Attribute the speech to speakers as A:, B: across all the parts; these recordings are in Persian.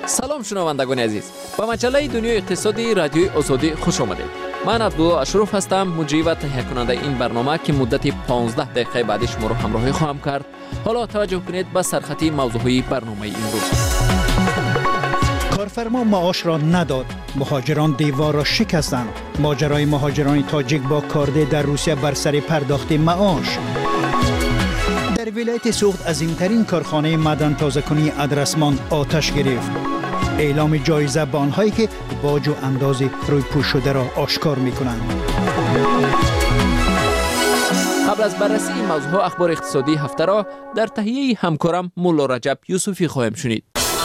A: سلام شنوندگان عزیز، به مجله دنیای اقتصادی رادیوی آزادی خوش آمدید. من عبدالله اشرف هستم، مجری و تهیه کننده این برنامه که مدت 15 دقیقه بعدش ما رو همراهی خواهم کرد. حالا توجه کنید به سرخطی موضوعی برنامه امروز.
B: کارفرما معاش را نداد، مهاجران دیوار را شکستند. ماجرای مهاجران تاجیک با کارده در روسیه بر سر پرداخت معاش. در ولایت سوخت عظیمترین کارخانه معدن تازه‌کنی ادرسمان آتش گرفت. اعلام جایزه به آنهایی که باج و انداز روی پوش شده را آشکار می‌کنند.
A: قبل از بررسی این موضوع اخبار اقتصادی هفته را در تهیه همکارم مولا رجب یوسفی خواهیم شنید.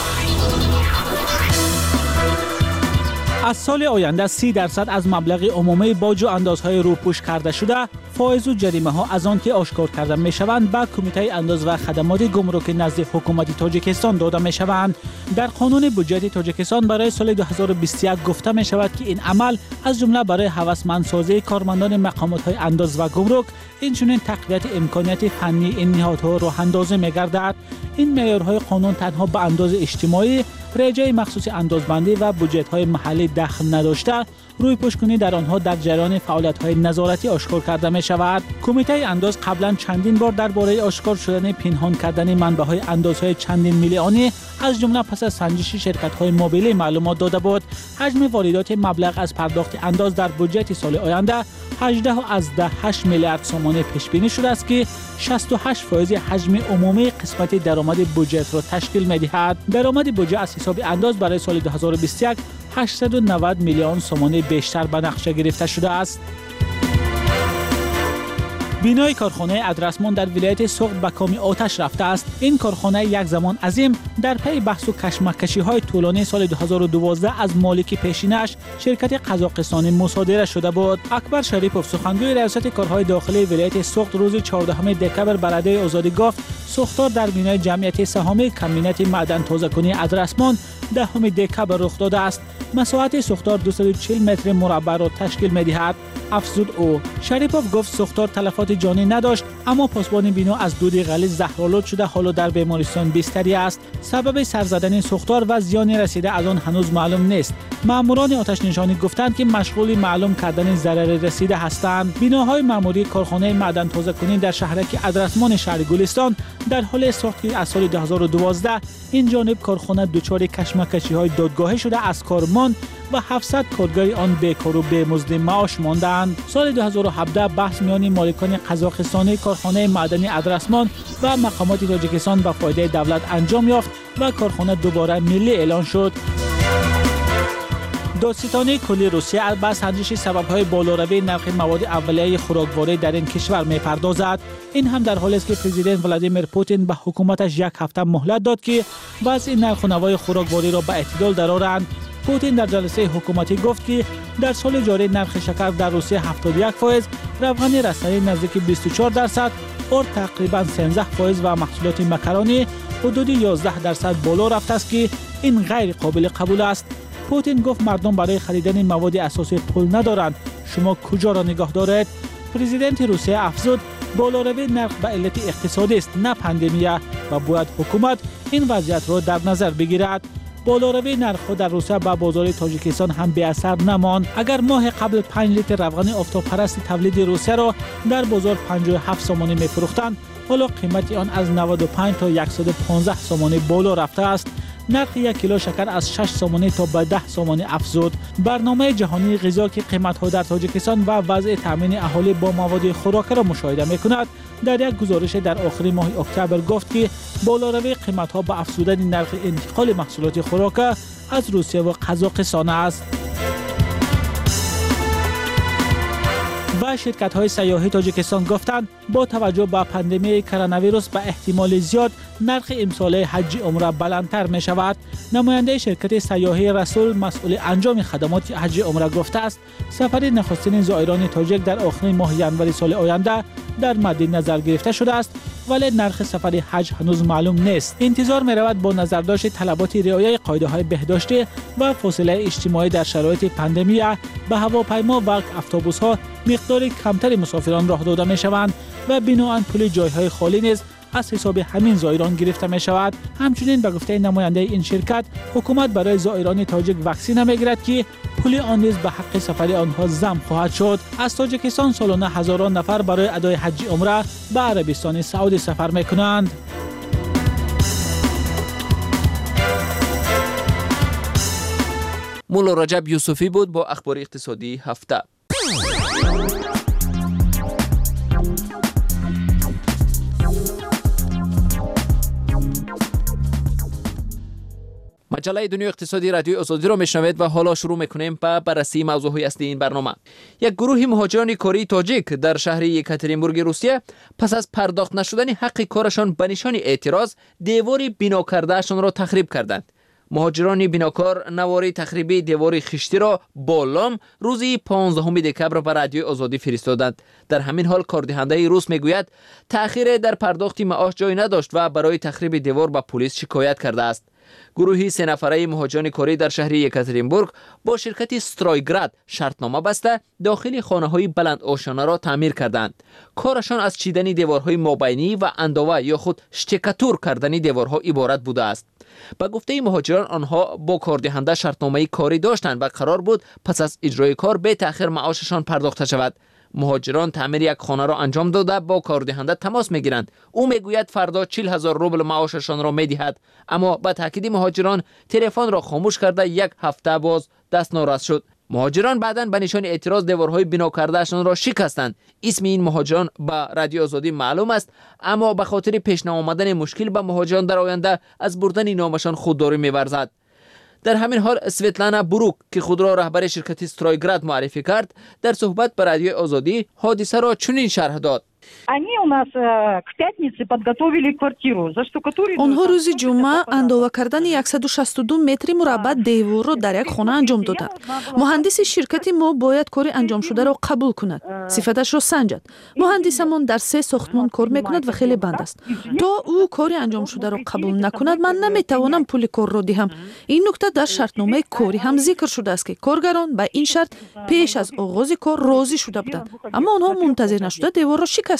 C: از سال آینده 30% از مبلغ عمومی باج و اندازهای روپوش کرده شده، فایز و جریمه ها از آن که آشکار کرده می شوند به کمیته انداز و خدمات گمرک نزد حکومت تاجیکستان داده می شوند. در قانون بودجه تاجیکستان برای سال 2021 گفته می شود که این عمل از جمله برای هوسمندسازی کارمندان مقامات های انداز و گمرک، اینچنین تقویت امکانات فنی این نهادها راه اندازی می گردد. این معیارهای قانون تنها به انداز اجتماعی، رجای مخصوص اندازبندی و بودجه‌های محلی دخل نداشته، روی پوشکنی در آنها در جریان فعالیت‌های نظارتی آشکار کرده می‌شود. کمیته انداز قبلا چندین بار درباره آشکار شدن پنهان کردن منبع‌های اندازهای چندین میلیونی از جمله پس از سنجش شرکت‌های موبیلی معلومات داده بود. حجم واردات مبلغ از پرداخت انداز در بودجه سال آینده 18.8 میلیارد سوم پیش بینی شده است که 68% حجم عمومی قسمت درآمد بودجه را تشکیل می‌دهد. درآمد بودجه از حساب انداز برای سال 2021 890 میلیون سوم بیشتر به نقشه گرفته شده است. بینای کارخانه ادرسمان در ولایت سوخت به کام آتش رفته است. این کارخانه یک زمان عظیم در پی بحث و کشمکشی‌های طولانی سال 2012 از مالک پیشینش شرکت قزاقستانی مصادره شده بود. اکبر شریپوف سخنگوی ریاست کارهای داخلی ولایت سوخت روز 14 دکبر به رادیوی آزادی گفت سوختار در بینای جمعیت سهامی کمینت معدن تازه‌کنی ادرسمان 10 دکبر رخ داده است. مساحت سوختار 240 متر مربع را تشکیل می‌دهد. افزود او. شریپوف گفت سوختار تلفات جانی نداشت، اما پاسبان بنا از دود غلیظ زهرآلود شده حالا در بیمارستان بستری است. سبب سر زدن سوختار و زیان رسیده از آن هنوز معلوم نیست. ماموران آتش نشانی گفتند که مشغول معلوم کردن ضرر رسیده هستند. بناهای معمولی کارخانه معدن تازه‌کنی در شهرک ادرسمان شهر گلستان در حال ساخت از سال 2012 این جانب کارخانه دچار کشمکشی‌های دادگاهی شده از کارمان و 700 کارگر آن بیکار و بی‌مزد معاش ماندند. سال 2017 بحث میان مالکان قزاقستانی کارخانه معدنی ادرسمان و مقامات تاجیکستان به فایده دولت انجام یافت و کارخانه دوباره ملی اعلان شد. دادستانی کلی روسیه با سنجش سبب‌های بالاروی نرخ مواد اولیه خوراکواری در این کشور می‌پردازد. این هم در حالی است که پرزیدنت ولادیمیر پوتین به حکومتش یک هفته مهلت داد که وضع نرخ و نوای خوراکواری را به اعتدال درآورند. پوتین در جلسه حکومتی گفت که در سال جاری نرخ شکر در روسیه 71%، روغن رسایی نزدیک 24%، اور تقریباً 13% و محصولات مکرونی حدود 11% بالا رفته است که این غیر قابل قبول است. پوتین گفت مردم برای خریدن مواد اساسی پول ندارند. شما کجا را نگاه دارید؟ پرزیدنت روسیه افزود بالاروی نرخ به علت اقتصادی است نه پاندمیه و باید حکومت این وضعیت را در نظر بگیرد. بالاروی نرخ‌ها در روسیه به بازار تاجیکستان هم بی اثر نماند. اگر ماه قبل 5 لیتر روغن آفتابپرست تولید روسیه را در بازار 57 سومانی می‌فروختند، حالا قیمت آن از 95 تا 115 سومانی بالا رفته است. نرخ 1 کیلو شکر از 6 سومانی تا به 10 سومانی افزود. برنامه جهانی غذا که قیمت‌ها در تاجیکستان و وضع تامین اهالی با مواد خوراکی را مشاهده می‌کند، در یک گزارش در آخر ماه اکتبر گفت که بالاروی قیمت‌ها به افزودن نرخ انتقال محصولات خوراکی از روسیه و قزاقستان است. و شرکت‌های سیاحی تاجیکستان گفتند با توجه به پاندمی کرونا ویروس به احتمال زیاد نرخ امسال حج عمره بلندتر می شود. نماینده شرکت سیاحی رسول مسئول انجام خدمات حج عمره گفته است سفر نخستین زائران تاجیک در آخر ماه ژانویه سال آینده در مد نظر گرفته شده است، ولی نرخ سفر حج هنوز معلوم نیست. انتظار می رود با نظرداشت طلبات رعایت قاعده‌های بهداشتی و فاصله اجتماعی در شرایط پاندمی به هواپیما و اتوبوس‌ها مقدار کمتری مسافران راه داده می شوند و بنابراین پول جایهای خالی نیز از حساب همین زائران گرفته می شود. همچنین به گفته نماینده این شرکت، حکومت برای زائران تاجیک واکسن میگیرد که پول آن نیز به حق سفر آنها ضم خواهد شد. از تاجیکستان سالانه هزاران نفر برای ادای حج عمره به عربستان سعودی سفر میکنند.
A: مولا رجب یوسفی بود با اخبار اقتصادی هفته. مجله دنیای اقتصادی رادیوی آزادی را میشنوید و حالا شروع میکنیم با بررسی موضوعهای اصلی این برنامه. یک گروه مهاجران کاری تاجیک در شهر یکاترینبورگ روسیه پس از پرداخت نشدن حق کارشان به نشان اعتراض دیواری بنا کردهشان را تخریب کردند. مهاجران بناکار نواری تخریبی دیواری خشتی را با لام روزی 15 دکبر به رادیوی آزادی فرستادند. در همین حال کاردهنده روس میگوید تأخیر در پرداخت معاش جای نداشت و برای تخریب دیوار به پلیس شکایت کرده است. گروهی 3 نفره مهاجران کاری در شهر یکاترینبورگ با شرکت استرایگراد شرطنامه بسته داخل خانه‌های بلند آشانه را تعمیر کردند. کارشان از چیدن دیوارهای مابینی و انداوه یا خود شتکاتور کردن دیوارها عبارت بوده است. با گفته مهاجران آنها با کاردهنده شرطنامه کاری داشتند و قرار بود پس از اجرای کار به تأخیر معاششان پرداخته شود. مهاجران تعمیر یک خانه را انجام داده با کاردهنده تماس میگیرند. او میگوید فردا 40,000 روبل معاششان را میدهد، اما با تاکید مهاجران تلفن را خاموش کرده یک هفته باز دست ناراست شد. مهاجران بعداً به نشان اعتراض دیوارهای بنا کردهشان را شکستند. اسم این مهاجران به رادیو آزادی معلوم است، اما به خاطر پیش نیامدن مشکل به مهاجران در آینده از بردن نامشان خودداری می‌ورزد. در همین حال سویتلانا بروک که خود را رهبر شرکت استرایگراد معرفی کرد، در صحبت با رادیو آزادی حادثه را چنین شرح داد:
D: آنها روز جمعه اندازه کردن 162 متر مربع دیوار را در یک خانه انجام دادند. مهندس شرکت ما باید کار انجام شده را قبول کند، صفتش را سنجد. مهندسمان در 3 ساختمان کار میکند و خیلی بند است. تا او کار انجام شده را قبول نکند من نمیتوانم پول کار را دهم. این نکته در شرطنامه کاری هم ذکر شده است که کارگران به این شرط پیش از آغاز کار راضی شده بودند، اما آنها منتظر نشده دیوار را شکستند.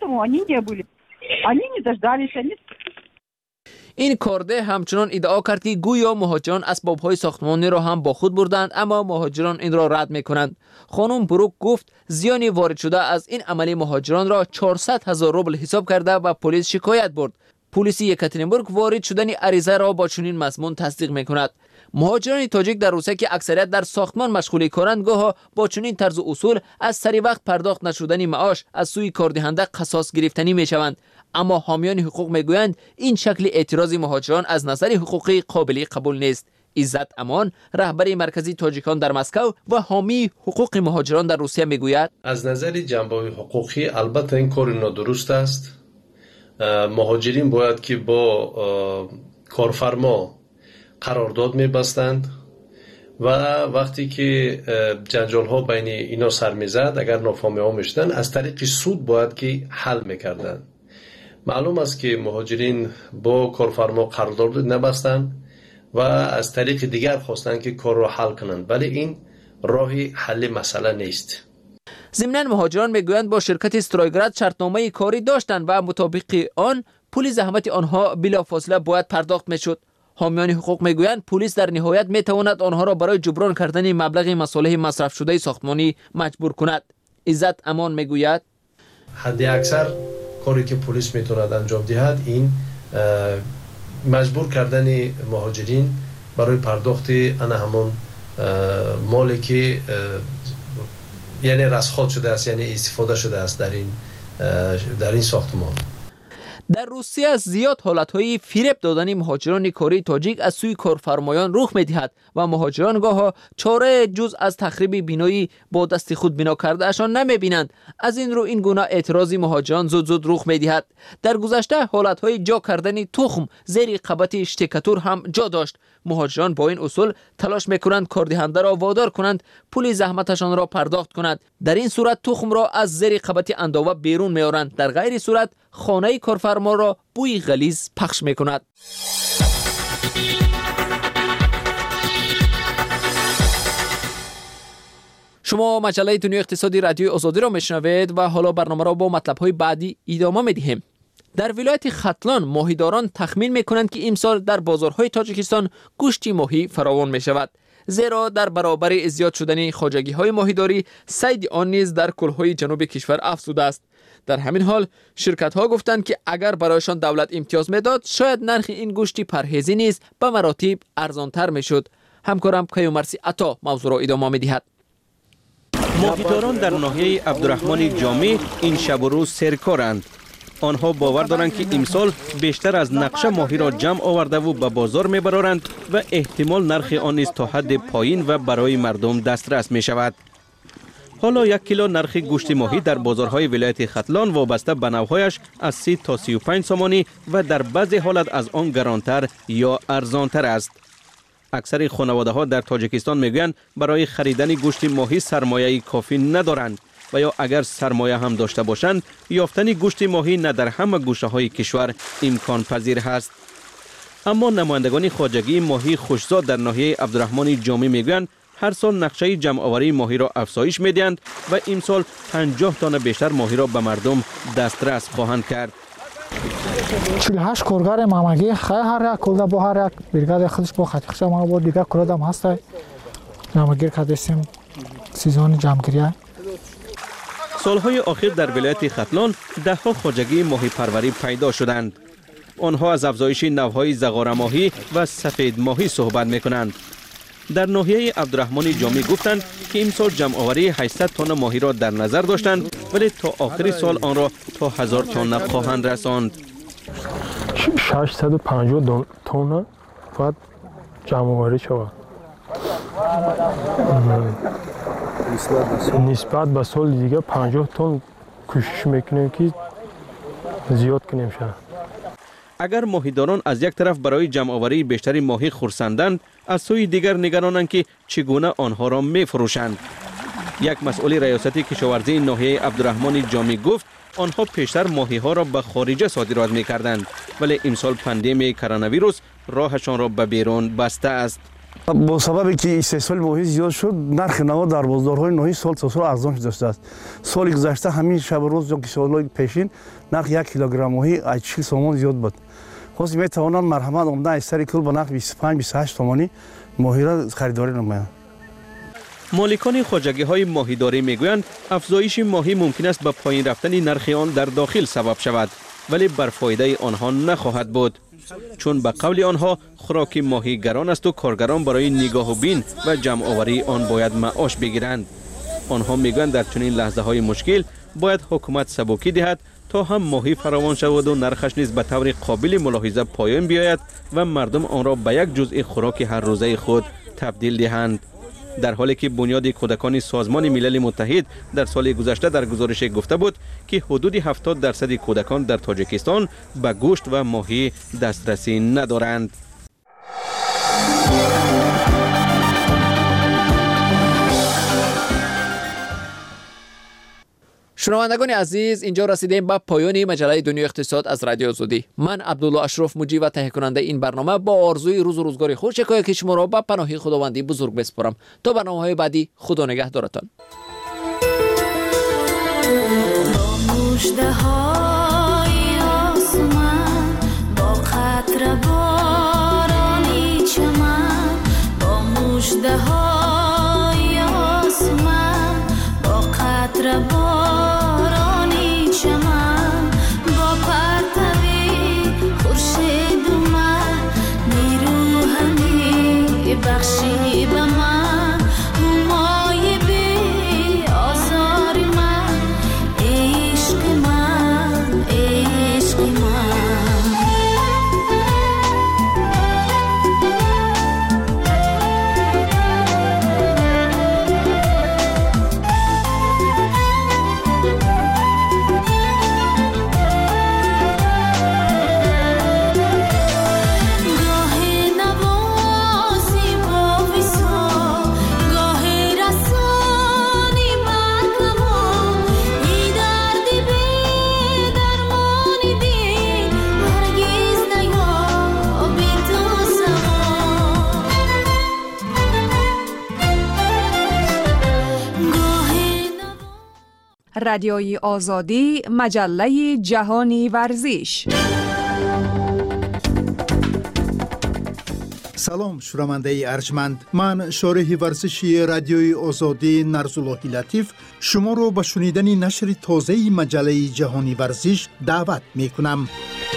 A: این کارده همچنان ادعا کرد که گویا مهاجران اسباب‌های ساختمانی را هم با خود بردند، اما مهاجران این را رد می‌کنند. خانم بروک گفت زیانی وارد شده از این عمل مهاجران را 400,000 روبل حساب کرده و پلیس شکایت برد. پلیس یکاترینبورگ وارد شدن عریضه را با چنین مضمون تصدیق می‌کند. مهاجران تاجیک در روسیه که اکثریت در ساختمان مشغول کارند گاه با چنین طرز اصول از سری وقت پرداخت نشدن معاش از سوی کاردهنده قصاص گرفتنی میشوند، اما حامیان حقوق میگویند این شکل اعتراض مهاجران از نظر حقوقی قابل قبول نیست. عزت امان رهبر مرکزی تاجیکان در مسکو و حامی حقوق مهاجران در روسیه میگوید
E: از نظر جنبه حقوقی البته این کار نادرست است. مهاجرین باید که با کارفرما قرارداد می‌بستند و وقتی که جنجال ها بین اینا سر میزد اگر نافهمی ها میشدن از طریق سود باید که حل میکردن. معلوم است که مهاجرین با کارفرما قرارداد نبستند و از طریق دیگر خواستند که کار را حل کنند، ولی این راهی حل مسئله نیست.
A: ضمناً مهاجران میگویند با شرکت استرایگراد شرطنامه کاری داشتند و مطابق آن پول زحمت آنها بلافاصله باید پرداخت میشد. حامیان حقوق میگویند پلیس در نهایت میتواند آنها را برای جبران کردن مبلغ مصالح مصرف شده ساختمانی مجبور کند. عزت امان میگوید
E: حد اکثر کاری که پلیس میتواند انجام دهد این مجبور کردن مهاجرین برای پرداخت همون مالی که یعنی رسخات شده است، یعنی استفاده شده است در این ساختمان.
A: در روسیه زیاد حالت‌های فریب دادن مهاجران کاری تاجیک از سوی کارفرمایان رخ می‌دهد و مهاجران گاهی چاره جز از تخریب بینایی با دست خود بنا کردهشان نمی‌بینند. از این رو این گونه اعتراضی مهاجران زود رخ می‌دهد. در گذشته حالت‌های جا کردن تخم زیر قبط شتکاتور هم جا داشت. مهاجران با این اصول تلاش می‌کنند کاردهنده را وادار کنند پول زحمتشان را پرداخت کند. در این صورت تخم را از زیر قبط انداوه بیرون می‌آورند، در غیر صورت خانه کارفرما را بوی غلیظ پخش می‌کند. شما مجله دنیای اقتصادی رادیوی آزادی را میشنوید و حالا برنامه را با مطلب‌های بعدی ادامه می‌دهیم. در ولایت ختلان ماهیداران تخمین میکنند که امسال در بازارهای تاجیکستان گوشت ماهی فراوان می شود، زیرا در برابر زیاد شدن خواجگی های ماهیداری صید آن نیز در کلهای جنوب کشور افزوده است. در همین حال شرکت ها گفتند که اگر برایشان دولت امتیاز میداد شاید نرخ این گوشت پرهیزی نیز به مراتب ارزانتر میشد. همکارم کیومرثی عطا موضوع را ادامه میدهد.
F: ماهیداران در ناحیه عبدالرحمن جامی این شب و روز سرکارند. آنها باور دارند که امسال بیشتر از نقشه ماهی را جمع آورده و به بازار میبرند و احتمال نرخ آن نیز تا حد پایین و برای مردم دسترس می شود. حالا 1 کیلو نرخ گوشت ماهی در بازارهای ولایت ختلان وابسته به نوعهایش از 30 تا 35 سامانی و در بعضی حالت از آن گرانتر یا ارزانتر است. اکثر خانواده ها در تاجیکستان میگویند برای خریدن گوشت ماهی سرمایه کافی ندارند و یا اگر سرمایه هم داشته باشند یافتن گوشت ماهی نه در همه گوشه های کشور امکان پذیر است. اما نمایندگان خواجگی ماهی خوشزاد در ناحیه عبدالرحمن جامی میگویند هر سال نقشه جمع آوری ماهی را افزایش میدهند و امسال 50 تن بیشتر ماهی را به مردم دسترس خواهند کرد.
G: 48 کارگر مامگی هر یک کلده با هر یک برگاد خودش با خطیخش ما با دیگه کلدم هست جمعگیر کردیم سیزن جمعگیری.
F: سالهای اخیر در ولایت ختلان دهها خواجگی ماهی پروری پیدا شدند. آنها از افزایش نوعهای زغار ماهی و سفید ماهی صحبت میکنند. در ناحیه عبدالرحمن جامی گفتند که امسال جمع آوری 800 تن ماهی را در نظر داشتند ولی تا آخر سال آن را تا 1000 تن خواهند رساند.
H: 650 تن باید جمع آوری شود. نسبت به سال دیگه 50 تن کوشش میکنیم که زیاد کنیم شد.
F: اگر ماهیداران از یک طرف برای جمع آوری بیشتری ماهی خرسندند، از سوی دیگر نگرانند که چگونه آنها را میفروشند. یک مسئول ریاستی کشاورزی ناحیه عبدالرحمن جامی گفت آنها پیشتر ماهی ها را به خارج صادرات میکردند ولی امسال پاندمی کرونا ویروس راهشان را به بیرون بسته است.
I: با سببی که استحصال ماهی زیاد شد نرخ نوا در بازارهای ناحیه سال تا سال ارزان شده است. سال گذشته همین شب و روز که سالهای پیشین نرخ 1 کیلوگرم ماهی 80 تومان زیاد بود. خاص میتوانند مرحمت آمدن از سر کل به نرخ 25 28 تومانی ماهی را خریداری نمایند.
F: مالکان خواجگی های ماهیداری میگویند افزایش ماهی ممکن است به پایین رفتن نرخ آن در داخل سبب شود ولی بر فایده آنها نخواهد بود، چون به قول آنها خوراک ماهی گران است و کارگران برای نگاه و بین و جمع آوری آن باید معاش بگیرند. آنها میگویند در چنین لحظه های مشکل باید حکومت سبکی دهد تا هم ماهی فراوان شود و نرخش نیز به طور قابل ملاحظه پایین بیاید و مردم آن را به یک جزء خوراک هر روزه خود تبدیل دهند. در حالی که بنیاد کودکان سازمان ملل متحد در سال گذشته در گزارش گفته بود که حدود 70% کودکان در تاجیکستان به گوشت و ماهی دسترسی ندارند.
A: شنوندگان عزیز، اینجا رسیدیم به پایان مجله دنیای اقتصاد از رادیو آزادی. من عبدالله اشرف مجری و تهیه کننده این برنامه با آرزوی روز و روزگار خوش که شما را به پناه خداوندی بزرگ بسپارم. تا برنامه‌های بعدی خدا نگهدارتان.
J: بخشی به من همای بی آزار من عشق من عشق من گاه نوازی با
K: رادیوی آزادی، مجله جهانی ورزش.
B: سلام شنونده ارجمند، من شارح ورزشی رادیوی آزادی نرزاللهی لطیف شما رو به شنیدن نشر تازه مجله جهانی ورزش دعوت می کنم.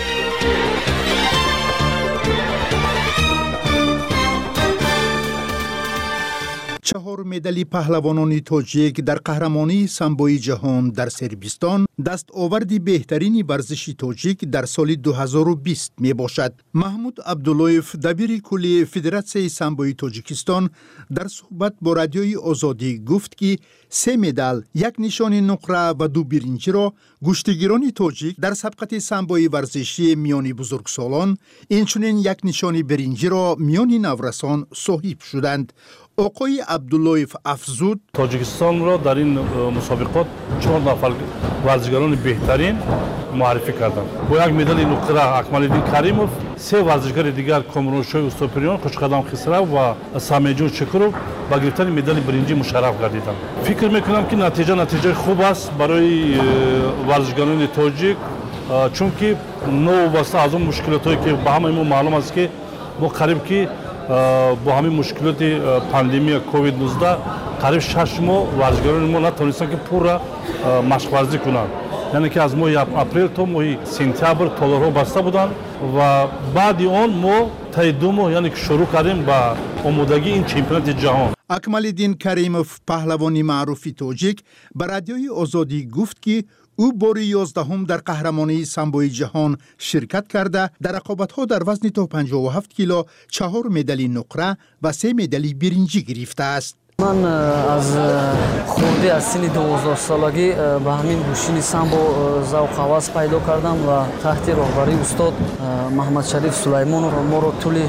B: 4 مدال پهلوانان تاجیک در قهرمانی سامبوی جهان در سربستان دستاورد بهترین ورزشی تاجیک در سال 2020 می باشد. محمود عبداللهیف دبیر کلی فدراسیون سامبوی تاجیکستان در صحبت با رادیوی آزادی گفت که 3 مدال، 1 نشان نقره و 2 برنجی را گشتگیران تاجیک در سبقت سامبوی ورزشی میان بزرگسالان، اینچنین 1 نشان برنجی را میان نورسان صاحب شدند. آقای عبداللهیف افزود
L: تاجیکستان را در این مسابقات 4 نفر ورزشکاران بهترین معرفی کردند. با 1 مدال نقره اکمال‌الدین کریموف، 3 ورزشکار دیگر کامرانشوی استوپریان، خوشقدم خسرو و سامیجون چکروف با گرفتن مدال برنجی مشرف گردیدند. فکر میکنم که نتیجه خوب است برای ورزشکاران تاجیک، چون که نو واسه از اون مشکلاتی که به همه ما معلوم است که ما قریب که با همین مشکلات پاندمی کووید 19 قریب 6 ماه ورزشکاران ما نتونستن که پورا مشق ورزی کنند. یعنی که از ماه اپریل تا ماه سپتامبر تالارها بسته بودند و بعد آن ما تا 2 ماه یعنی که شروع کردیم با آمادگی این چمپیونات جهان.
B: اکمال‌الدین کریموف پهلوانی معروف تاجیک به رادیوی آزادی گفت که او بار 11 در قهرمانی سامبوی جهان شرکت کرده در رقابت‌ها در وزن تا 57 کیلو 4 مدال نقره و 3 مدال برنجی گرفته است.
M: من از خورده از سن 12 سالگی به همین گوشین سامبو ذوق هوس پیدا کردم و تحت راهبری استاد محمد شریف سلیمانов ما رو طول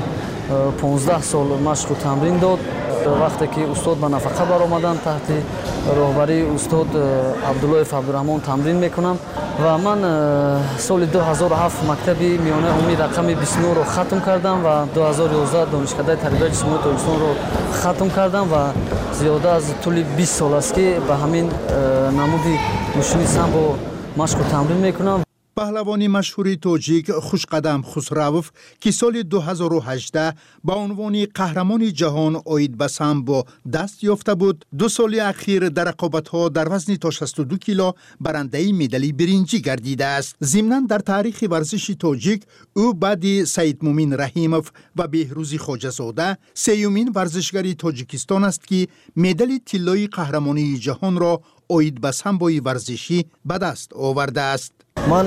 M: 15 سال مشق و تمرین داد. وقتی که استاد به نفقه برآمدن تحت راهبری استاد عبداللهیف عبدالرحمن تمرین میکنم و من سال 2007 مکتب میانه عمومی رقم 29 رو ختم کردم و 2011 دانشکده تربیت جسمانی تاجیکستان رو ختم کردم و زیاده از طول 20 سال است که به همین نمودی ماشین سامبو مشق و تمرین میکنم.
B: پهلوانی مشهور تاجیک خوشقدم خسروف که سال 2018 با عنوان قهرمان جهان عاید به سامبو دست یافته بود، 2 سال اخیر در رقابت‌ها در وزن تا 62 کیلو برنده مدال برنجی گردیده است. ضمناً در تاریخ ورزش تاجیک او بعد سید مومین رحیموف و بهروز خواجه‌زاده 3مین ورزشکار تاجیکستان است که مدال طلایی قهرمانی جهان را عاید به سامبوی ورزشی به دست آورده است.
M: من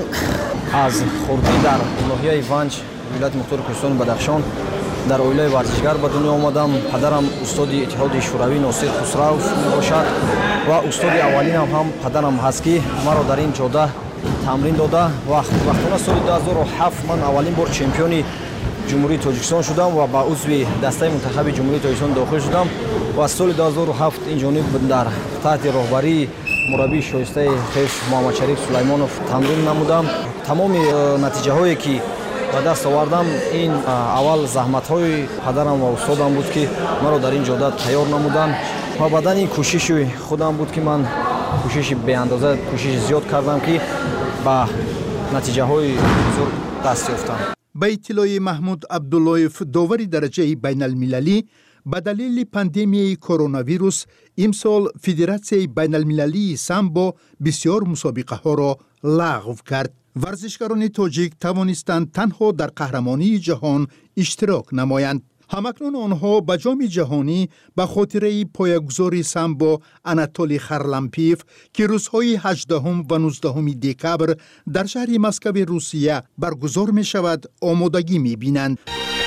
M: از خوردی در ناحیه ونج ولایت مختار کوهستان بدخشان در اویله ورزشگر به دنیا آمدم. پدرم استاد اتحاد شوروی ناصر خسروف میباشد و استاد اولین هم پدرم هست که مرا در این جاده تمرین داده و وقتانه سال 2007 من اولین بار چمپیون جمهوری تاجیکستان شدم و با عضو دسته منتخب جمهوری تاجیکستان داخل شدم و از سال 2007 این جانب در تحت راهبری مربی شایسته خیش محمد شریف سلیمانov تمرین نمودم. تمام نتیجه هایی که به دست آوردم این اول زحمت های پدرم و استادم بود که مرا در این جاده تیار نمودن و بعد این کوشش خودم بود که من کوشش به اندازه کوشش زیاد کردم که با نتیجه های بزرگ دست یافتم.
B: به اطلاع محمود عبداللهیف داوری درجه بین المللی به دلیل پاندمی کرونا ویروس امسال فدراسیون بین المللی سامبو بسیار مسابقه ها را لغو کرد. ورزشکاران تاجیک توانستند تنها در قهرمانی جهان اشتراک نمایند. همکنون آنها به جام جهانی به خاطره پایه‌گذاری سامبو اناتولی خرلمپیف که روزهای 18 و 19 دکبر در شهر مسکو روسیه برگزار می شود آمادگی می بینند.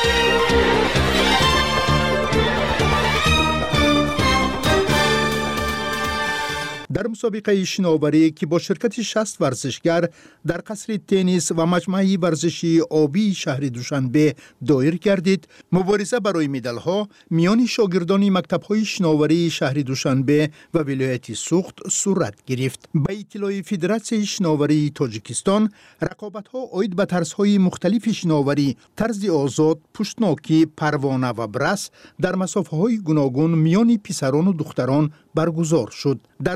B: در مسابقه شناوری که با شرکت 60 ورزشگر در قصر تنیس و مجمع ورزشی آبی شهر دوشنبه دایر گردید، مبارزه برای مدال‌ها میان شاگردان مکتب‌های شناوری شهر دوشنبه و ولایت سوخت صورت گرفت. به اطلاع فدراسیون شناوری تاجیکستان، رقابت‌ها عاید به طرزهای مختلف شناوری، طرز آزاد، پشتناکی، پروانه و برس در مسافه‌های گوناگون میان پسران و دختران برگزار شد. در نتیجه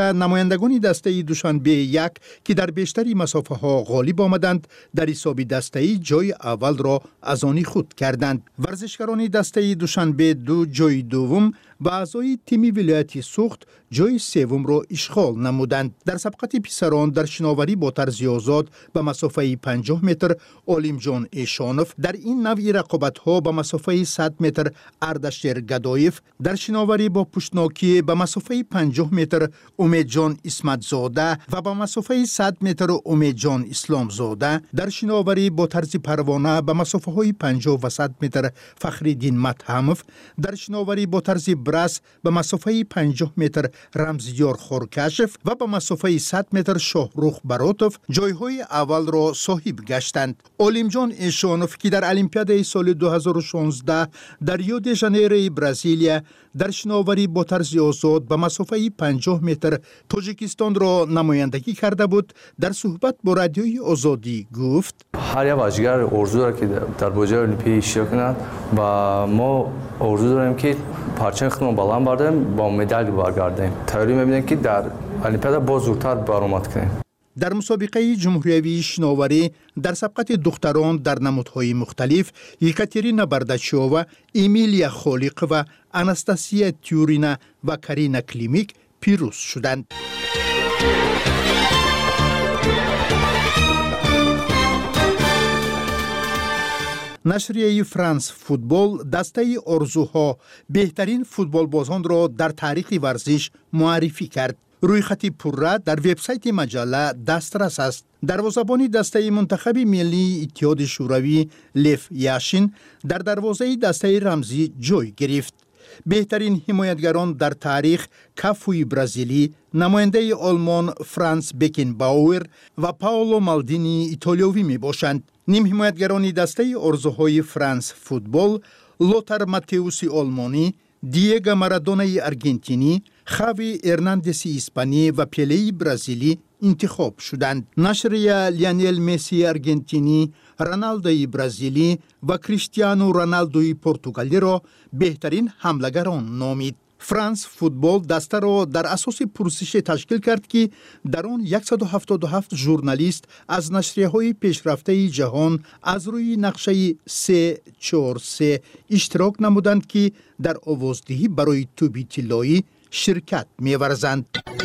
B: نمایندگان دسته دوشنبه یک که در بیشتری مسافه ها غالب آمدند در حساب دسته جای اول را از آن خود کردند. ورزشکاران دسته دوشنبه دو جای دوم و اعضای تیم ولایت سوخت جای سوم را اشغال نمودند. در سبقت پسران در شناوری با طرز آزاد به مسافه 50 متر علیم جان ایشانوف، در این نوع رقابت ها به مسافه 100 متر اردشیر گدایف، در شناوری با پشتناکی به مسافه 50 متر امید جان اسمت زاده و به مسافه 100 متر امید جان اسلام زاده، در شناوری با طرز پروانه به مسافه های 50 و 100 متر فخرالدین متهموف، در شناوری با طرز برس به مسافه 50 متر رمزیار خورکشف و به مسافه 100 متر شاهروخ براتوف جایهای اول را صاحب گشتند. علیم جان ایشانوف که در المپیاد سال 2016 در ریو دی ژانیرو برزیلیا در شناوری با طرز آزاد به مسافه 50 متر تاجیکستان را نمایندگی کرده بود، در صحبت با رادیوی آزادی گفت:
N: هر یک بازیگر آرزو دارد که در بازی المپیک اشتراک کند و ما آرزو داریم که پرچم خودمون بلند برداریم با مدال برگردیم. تئوری می‌بینیم که در المپیاد باز زودتر برآمد کنیم.
B: در مسابقه جمهوری شناوری در سبقت دختران در نمودهای مختلف یکاترینا برداشووا، ایمیلیا خالق و آناستاسیا تیورینا و کارینا کلیمیک پیروز شدند. نشریه فرانس فوتبال دسته آرزوها بهترین فوتبال بازان را در تاریخ ورزش معرفی کرد. روی خط پره در وبسایت مجله دسترس است. دروازه‌بان دسته منتخب ملی اتحاد شوروی لیف یاشین در دروازه دسته رمزی جای گرفت. بهترین حمایتگران در تاریخ کافوی برزیلی، نماینده آلمان فرانس بکنباور و پاولو مالدینی ایتالیایی می باشند. نیم حمایتگران دسته آرزوهای فرانس فوتبال لوتر ماتئوس آلمانی، دیگو مارادونا ارژانتینی، خاوی ارناندز اسپانی و پله برزیلی انتخاب شدند. نشریه لیونل مسی ارژانتینی، رونالدو برزیلی و کریستیانو رونالدو پرتغالی را بهترین حمله‌گران نامید. فرانس فوتبال دسته را در اساس پرسش تشکیل کرد که در آن 177 ژورنالیست از نشریه‌های پیشرفته جهان از روی نقشه 343 اشتراک نمودند که در آوازدهی برای توپ طلایی شرکت می‌ورزند.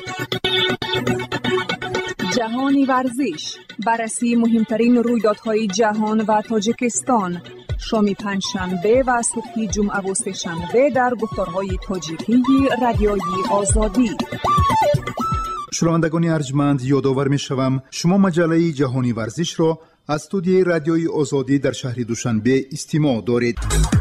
K: جهانی ورزش، بررسی مهمترین رویدادهای جهان و تاجیکستان، شام پنجشنبه و صبح جمعه و سه‌شنبه در گفتارهای تاجیکی رادیوی آزادی.
B: شنوندگان ارجمند، یادآور می‌شوم شما مجله جهانی ورزش را از استودیوی رادیوی آزادی در شهر دوشنبه استماع دارید.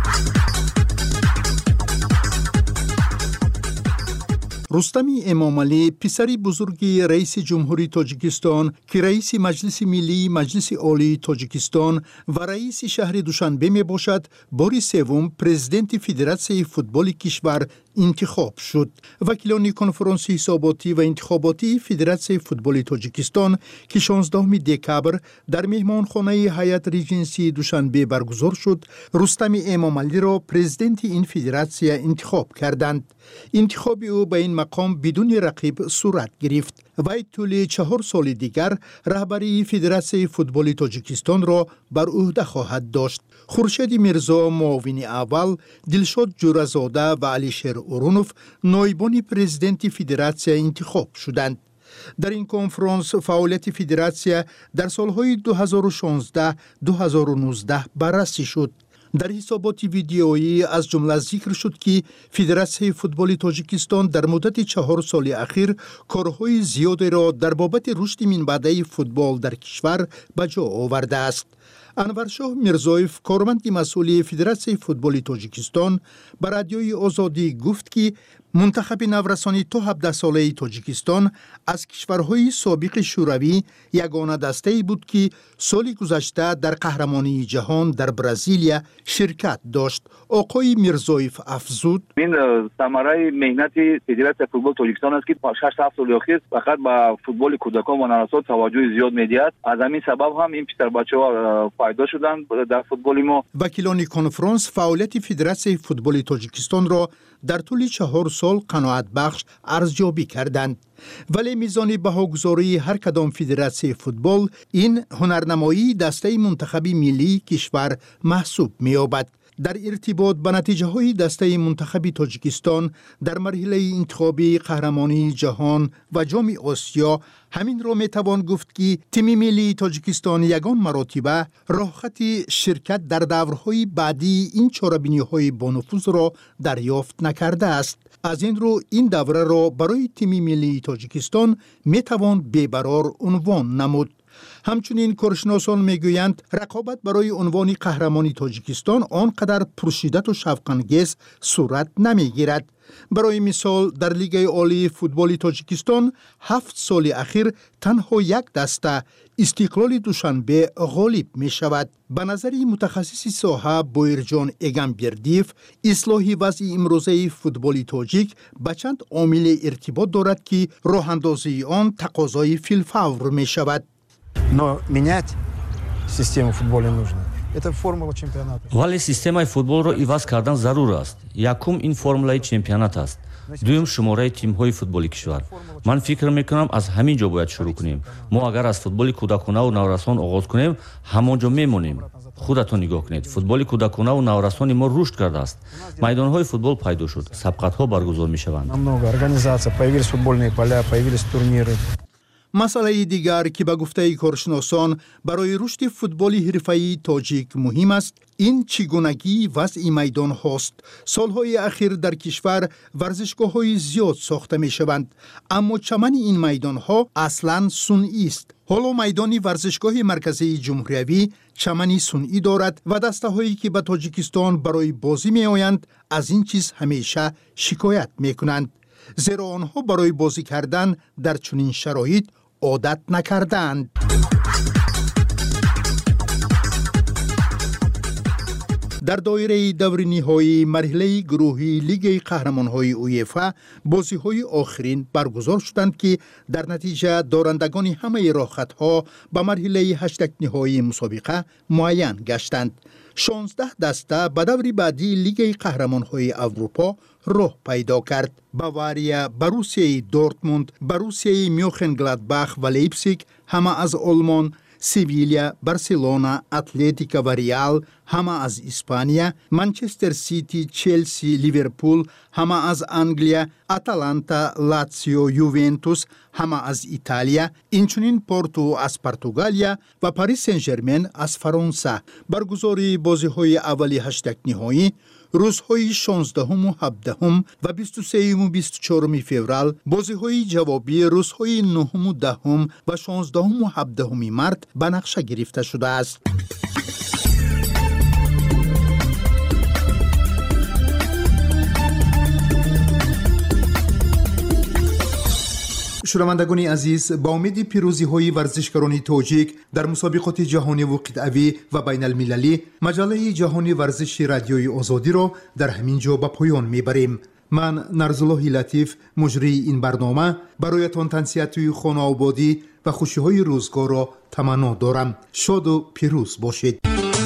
B: رستم امامعلی پسر بزرگ رئیس جمهوری تاجیکستان که رئیس مجلس ملی مجلس عالی تاجیکستان و رئیس شهر دوشنبه می باشد، بار سوم پرزیدنت فدراسیون فوتبال کشور انتخاب شد. وکیلان کنفرانس حساباتی و انتخاباتی فدراسیون فوتبال تاجیکستان که 16 دکبر در مهمانخانه هیئت ریجنسی دوشنبه برگزار شد، رستم امامعلی را پرزیدنت این فدراسیون انتخاب کردند. انتخاب او به این مقام بدون رقیب صورت گرفت. وی طول 4 سال دیگر رهبری فدراسیون فوتبال تاجیکستان را بر عهده خواهد داشت. خورشید میرزا معاون اول، دلشاد جورزاده و علیشیر اورونوف نایبان پرزیدنت فدراسیون انتخاب شدند. در این کنفرانس فعالیت فدراسیون در سالهای 2016-2019 بررسی شد. در حسابات ویدیویی از جمله ذکر شد که فدراسیون فوتبال تاجیکستان در مدت 4 سال اخیر کارهای زیادی را در بابت رشد منبعه فوتبال در کشور به جا آورده است. انورشاه میرزایف، کارمند مسئول فدراسیون فوتبال تاجیکستان، به رادیوی آزادی گفت که منتخب نورسانی تا 17 ساله تاجیکستان از کشورهای سابق شوروی یگانه دسته‌ای بود که سال گذشته در قهرمانی جهان در برزیلیا شرکت داشت. آقای میرزایف افزود:
O: این ثمره مهنت فدراسیون فوتبال تاجیکستان است که 6-7 سال اخیر فقط به فوتبال کودکان و نوسان توجه زیاد می‌دهد. از همین سبب هم این پسر بچه‌ها فایده شدن در فوتبال ما.
B: وکیلان کنفرانس فعالیت فدراسیون فوتبال تاجیکستان را در طول 4 سال سال قناعت بخش ارزیابی کردند. ولی میزان بهاگذاری هر کدام فدراسیون فوتبال این هنرنمایی دسته منتخبی ملی کشور محسوب می‌یابد. در ارتباط به نتیجه های دسته منتخبی تاجیکستان در مرحله انتخابی قهرمانی جهان و جام آسیا همین را می توان گفت که تیم ملی تاجیکستان یگان مراتبه راه خط شرکت در دورهای بعدی این چاره‌بینی های با نفوذ را دریافت نکرده است. از این رو این دوره را برای تیم ملی تاجیکستان می توان بی‌برار عنوان نمود. همچنین کارشناسان میگویند رقابت برای عنوان قهرمانی تاجیکستان آنقدر پرشدت و شوق‌انگیز صورت نمیگیرد. برای مثال در لیگ عالی فوتبال تاجیکستان 7 سال اخیر تنها یک دسته استقلال دوشنبه غالب می شود. به نظر متخصص ساحه بویرجان اگمبردیف اصلاح وضع امروزه فوتبال تاجیک به چند عامل ارتباط دارد که راه اندازی آن تقاضای فی‌الفور می شود.
P: Но менять систему футбола нужно. Это формула чемпионата.
Q: ولی سیستم فوتبال را عوض کردن ضرور است. یکم این فرمولای چمپیونات است. دوم شماره تیم‌های فوتبالی کشور. من فکر می‌کنم از همین جا باید شروع کنیم. ما اگر از فوتبال کودکانه و نورسان آغاز کنیم، همونجا میمونیم. خودتون نگاه کنید. فوتبال کودکانه و نورسان ما رشد کرده است. میدان‌های فوتبال پیدا شد. سبقت‌ها برگزار می‌شوند.
P: Много организаций, появились футбольные поля, появились турниры.
B: مسئله دیگر که به گفته کارشناسان برای رشد فوتبال حرفه‌ای تاجیک مهم است این چگونگی وضع میدان هاست. سالهای اخیر در کشور ورزشگاه‌های زیاد ساخته می‌شوند، اما چمن این میدان‌ها اصلاً صنعی است. حالا میدان ورزشگاه مرکزی جمهوری چمنی صنعی دارد و دسته‌هایی که به تاجیکستان برای بازی می‌آیند از این چیز همیشه شکایت می‌کنند، زیرا آنها برای بازی کردن در چنین شرایط عادت نکردند. در دایره دور نهایی مرحله گروهی لیگ قهرمان‌های اویفا بازی‌های آخرین برگزار شدند که در نتیجه دارندگان همه راه‌خط‌ها به مرحله هشتگ نهایی مسابقه معین گشتند. 16 دسته به دور بعدی لیگ قهرمان‌های اروپا راه پیدا کرد. باواریا، بروسیای دورتموند، بروسیای میونخنگلادباخ و لیپزیگ همه از آلمان، سیویلیا، بارسلونا، اتلتیکو و ریال همه از اسپانیا، منچستر سیتی، چلسی، لیورپول همه از انگلیا، اتلانتا، لاتسیو، یوونتوس همه از ایتالیا، اینچنین پورتو از پرتغالیا و پاریس سن ژرمن از فرانسه. برگزاری بازی‌های اولی هشتگ نهایی روزهای 16 و 17 و 23 و 24 فوریه، بازی‌های جوابی روزهای 9 و 10 و 16 و 17 مارس به نقشه گرفته شده است. شنوندگان عزیز، با امید پیروزی های ورزشکاران تاجیک در مسابقات جهانی و قطعوی و بین المللی، مجله جهانی ورزش رادیوی آزادی را در همین جا به پایان میبریم. من نرزالله لطیف مجری این برنامه برایتان تنصیحات خانه آبادی و خوشی های روزگار را تمنا دارم. شاد و پیروز باشید.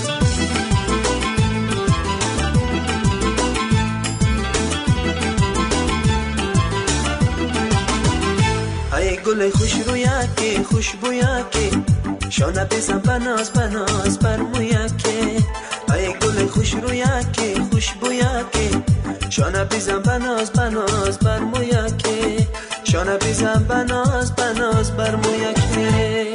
R: گل خوش رویکی خوشبویکی شانه بزن بناز بناز بر مویکی ای گل خوش رویکی خوشبویکی شانه بزن بناز بناز بر مویکی شانه بزن بناز بناز بر مویکی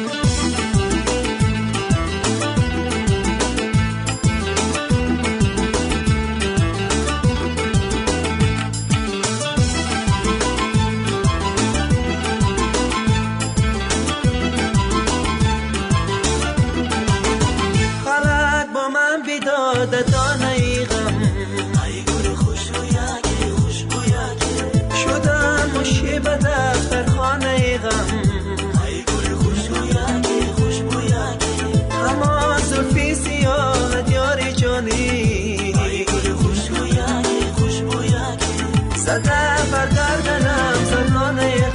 R: زده برگردنم زنانه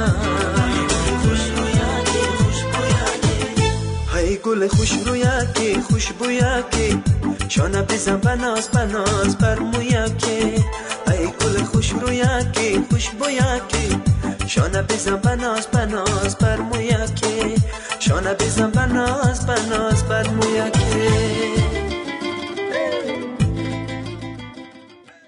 R: های گل خوش رویکی شانه بزن بناز بناز بر مویکی ای گل خوش رویکی بزن بناز بناز بر مویکی شانه بزن بناز بناز